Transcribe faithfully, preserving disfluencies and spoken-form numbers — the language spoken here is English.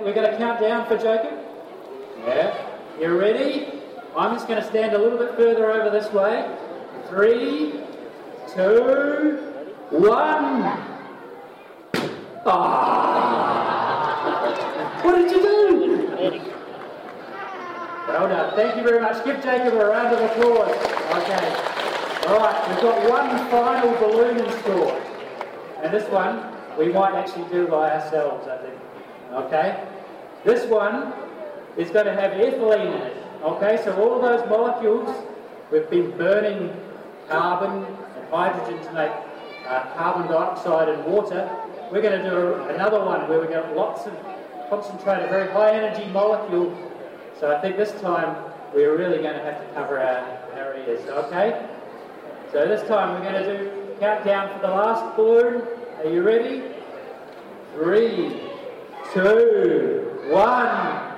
we're going to count down for Jacob. Yeah. You ready? I'm just going to stand a little bit further over this way. Three, two, one. Ah! What did you do? Well done. Thank you very much. Give Jacob a round of applause. Okay. All right. We've got one final balloon in store, and this one we might actually do by ourselves, I think. Okay. This one is going to have ethylene in it. Okay. So all of those molecules, we've been burning carbon and hydrogen to make uh, carbon dioxide and water. We're going to do another one where we get lots of concentrated, very high energy molecule. So I think this time we're really going to have to cover our, our ears, okay? So this time we're going to do countdown for the last balloon. Are you ready? Three, two, one.